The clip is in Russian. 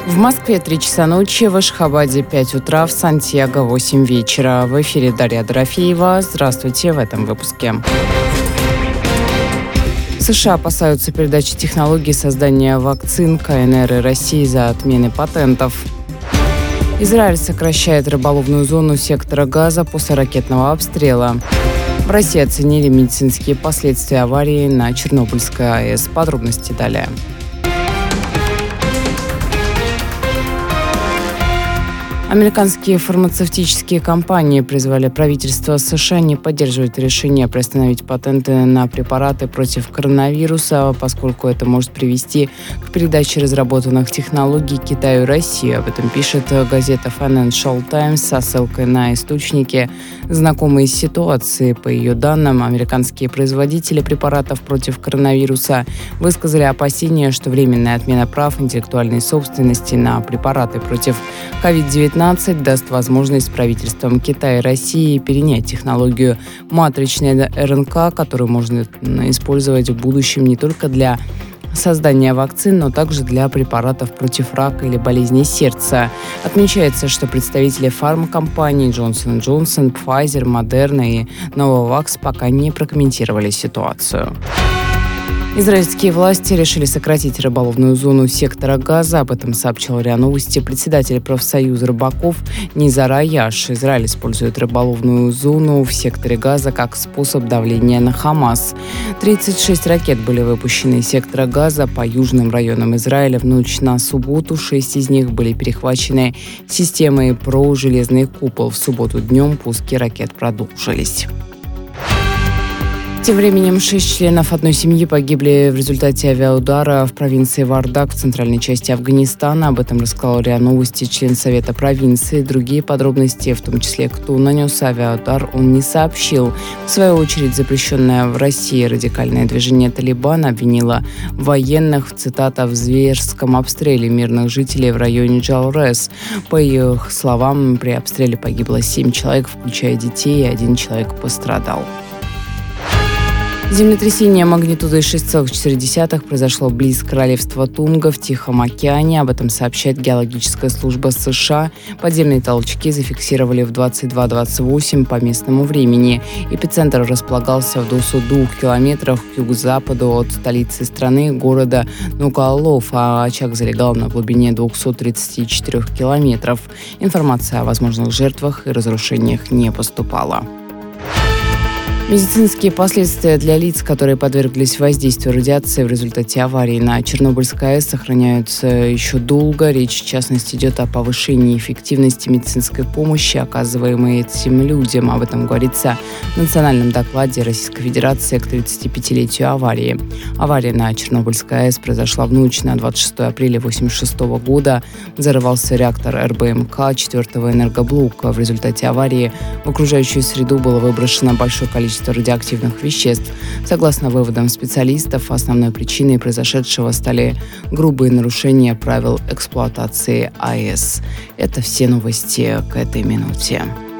В Москве 3 часа ночи, в Ашхабаде 5 утра, в Сантьяго 8 вечера. В эфире Дарья Дорофеева. Здравствуйте в этом выпуске. США опасаются передачи технологий создания вакцин КНР и России за отмены патентов. Израиль сокращает рыболовную зону сектора Газа после ракетного обстрела. В России оценили медицинские последствия аварии на Чернобыльской АЭС. Подробности далее. Американские фармацевтические компании призвали правительство США не поддерживать решение приостановить патенты на препараты против коронавируса, поскольку это может привести к передаче разработанных технологий Китаю и России. Об этом пишет газета Financial Times со ссылкой на источники, знакомые с ситуацией. По ее данным, американские производители препаратов против коронавируса высказали опасения, что временная отмена прав интеллектуальной собственности на препараты против COVID-19 даст возможность правительствам Китая и России перенять технологию матричной РНК, которую можно использовать в будущем не только для создания вакцин, но также для препаратов против рака или болезней сердца. Отмечается, что представители фармкомпаний Johnson & Johnson, Pfizer, Moderna и Novavax пока не прокомментировали ситуацию. Израильские власти решили сократить рыболовную зону сектора Газа. Об этом сообщил РИА Новости председатель профсоюза рыбаков Низар Аяш. Израиль использует рыболовную зону в секторе Газа как способ давления на Хамас. 36 ракет были выпущены из сектора Газа по южным районам Израиля в ночь на субботу. 6 из них были перехвачены системой ПРО «Железный купол». В субботу днем пуски ракет продолжились. Тем временем 6 членов одной семьи погибли в результате авиаудара в провинции Вардак в центральной части Афганистана. Об этом рассказал РИА Новости член Совета провинции. Другие подробности, в том числе кто нанес авиаудар, он не сообщил. В свою очередь, запрещенное в России радикальное движение «Талибан» обвинило военных, цитата, в зверском обстреле мирных жителей в районе Джалрес. По их словам, при обстреле погибло 7 человек, включая детей, и 1 человек пострадал. Землетрясение магнитудой 6,4 произошло близ королевства Тонга в Тихом океане. Об этом сообщает геологическая служба США. Подземные толчки зафиксировали в 22:28 по местному времени. Эпицентр располагался в 202 километрах к юго-западу от столицы страны, города Нугаалов, а очаг залегал на глубине 234 километров. Информация о возможных жертвах и разрушениях не поступала. Медицинские последствия для лиц, которые подверглись воздействию радиации в результате аварии на Чернобыльской АЭС, сохраняются еще долго. Речь, в частности, идет о повышении эффективности медицинской помощи, оказываемой этим людям. Об этом говорится в национальном докладе Российской Федерации к 35-летию аварии. Авария на Чернобыльской АЭС произошла в ночь на 26 апреля 1986 года. Взорвался реактор РБМК 4-го энергоблока. В результате аварии в окружающую среду было выброшено большое количество радиоактивных веществ. Согласно выводам специалистов, основной причиной произошедшего стали грубые нарушения правил эксплуатации АЭС. Это все новости к этой минуте.